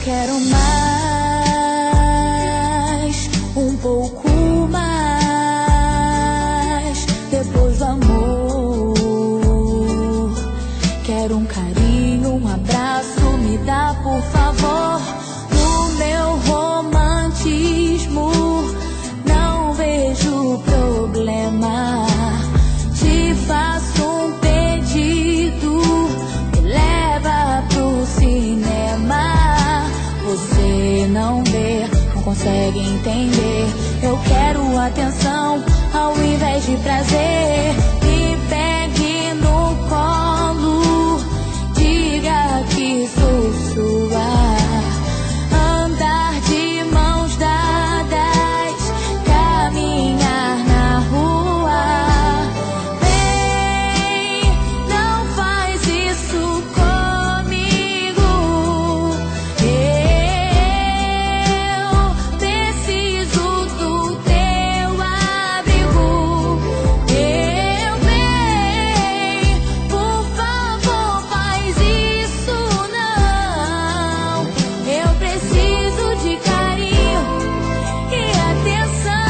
quero mais, um pouco mais, depois do amor. Quero um carinho, um abraço, me dá por favor. No meu romantismo não vejo problema. Te faço um pedido, me leva pro cinema. Você não vê, não consegue entender. Eu quero atenção ao invés de prazer. Me pegue no colo, diga que sou sua. Andar de mãos dadas, caminhar na rua. Vem, não faz isso comigo. Eu preciso do teu abrigo. Eu bem, por favor, faz isso não. Eu preciso de carinho e atenção.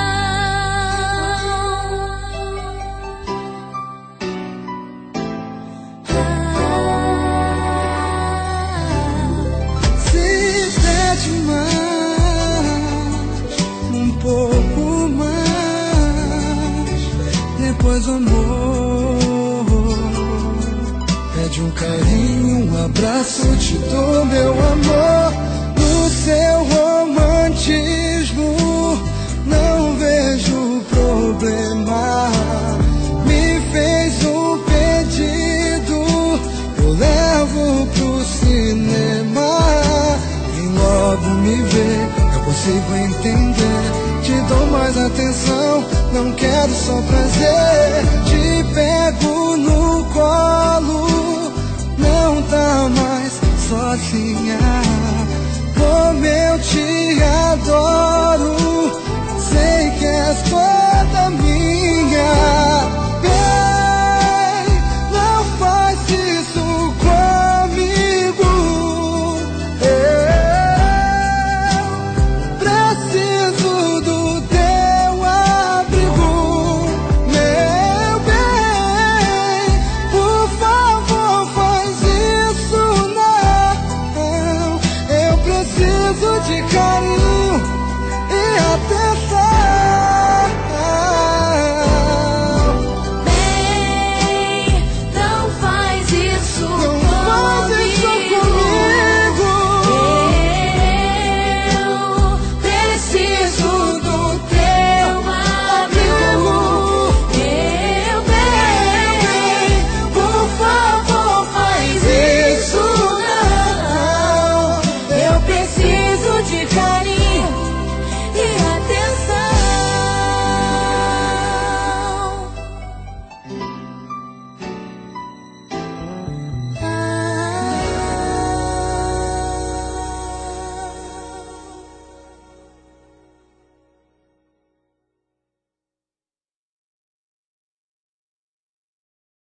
Se der demais, um pouco mais, depois o amor. Pede um carinho, um abraço, te dou meu amor. No seu romantismo não vejo problema. Me fez um pedido, eu levo pro cinema. Vem logo me ver, eu consigo entender. Te dou mais atenção, não quero só prazer. Te pego no colo, não tá mais sozinha. Como eu te adoro, sei que és toda minha.